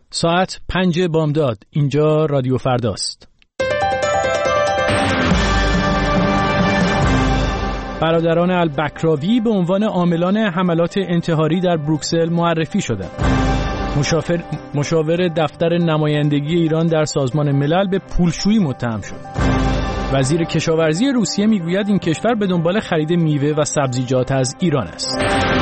ساعت 5 بامداد. اینجا رادیو فرداست. برادران البکراوی به عنوان عاملان حملات انتحاری در بروکسل معرفی شدند. مشاور دفتر نمایندگی ایران در سازمان ملل به پولشویی متهم شد. وزیر کشاورزی روسیه میگوید این کشور به دنبال خرید میوه و سبزیجات از ایران است.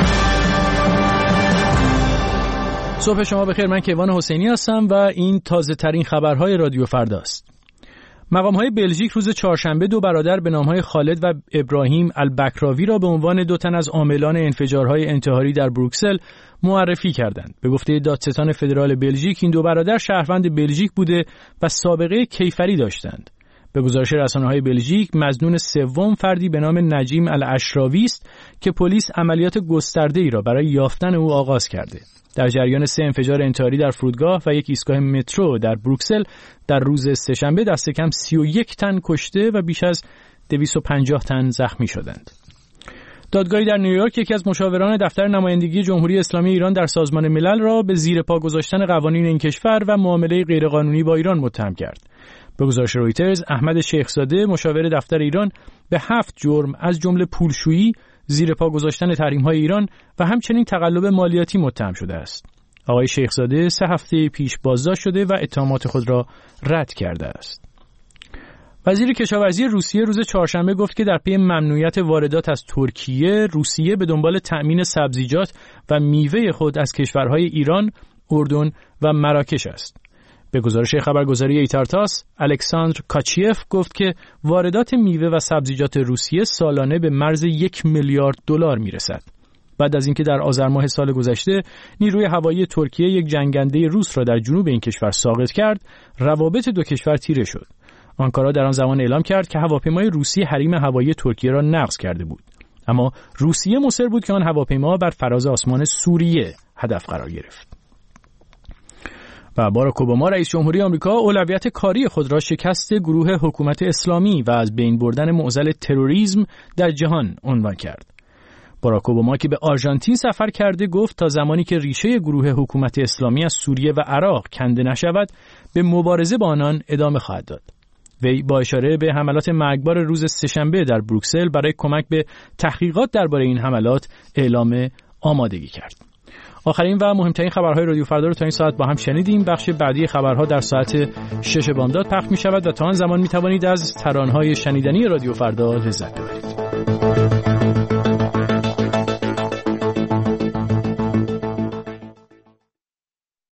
صبح شما بخیر، من کیوان حسینی هستم و این تازه ترین خبرهای رادیو فرداست. مقام‌های بلژیک روز چهارشنبه دو برادر به نام‌های خالد و ابراهیم البکراوی را به عنوان دو تن از عاملان انفجارهای انتحاری در بروکسل معرفی کردند. به گفته دادستان فدرال بلژیک این دو برادر شهروند بلژیک بوده و سابقه کیفری داشتند. به گزارش رسانه‌های بلژیک مظنون سوم فردی به نام نجیم الاشراوی است که پلیس عملیات گسترده‌ای را برای یافتن او آغاز کرده. در جریان 3 انفجار انتحاری در فرودگاه و یک ایستگاه مترو در بروکسل در روز سه‌شنبه دست کم 31 تن کشته و بیش از 250 تن زخمی شدند. دادگاهی در نیویورک یکی از مشاوران دفتر نمایندگی جمهوری اسلامی ایران در سازمان ملل را به زیر پا گذاشتن قوانین این کشور و معامله غیرقانونی با ایران متهم کرد. به گزارش رویترز احمد شیخزاده مشاور دفتر ایران به 7 جرم از جمله پولشویی، زیر پا گذاشتن تحریم‌های ایران و همچنین تقلب مالیاتی متهم شده است. آقای شیخزاده 3 هفته پیش بازداشت شده و اتهامات خود را رد کرده است. وزیر کشاورزی روسیه روز چهارشنبه گفت که در پی ممنوعیت واردات از ترکیه، روسیه به دنبال تأمین سبزیجات و میوه خود از کشورهای ایران، اردن و مراکش است. به گزارش خبرگزاری ایتارتاس، الکساندر کاچیف گفت که واردات میوه و سبزیجات روسیه سالانه به مرز 1 میلیارد دلار میرسد. بعد از اینکه در آذر ماه سال گذشته نیروی هوایی ترکیه یک جنگنده روس را در جنوب این کشور ساقط کرد، روابط دو کشور تیره شد. آنکارا در آن زمان اعلام کرد که هواپیمای روسی حریم هوایی ترکیه را نقض کرده بود. اما روسیه مصر بود که آن هواپیما بر فراز آسمان سوریه هدف قرار گرفت. و باراک اوباما رئیس جمهوری آمریکا اولویت کاری خود را شکست گروه حکومت اسلامی و از بین بردن معضل تروریسم در جهان عنوان کرد. باراک اوباما که به آرژانتین سفر کرده گفت تا زمانی که ریشه گروه حکومت اسلامی از سوریه و عراق کنده نشود به مبارزه با آنان ادامه خواهد داد. وی با اشاره به حملات مرگبار روز سه‌شنبه در بروکسل برای کمک به تحقیقات درباره این حملات اعلام آمادگی کرد. آخرین و مهمترین خبرهای رادیو فردا رو تا این ساعت با هم شنیدیم. بخش بعدی خبرها در ساعت 6 بامداد پخش می شود و تا آن زمان می توانید از ترانه‌های شنیدنی رادیو فردا لذت ببرید.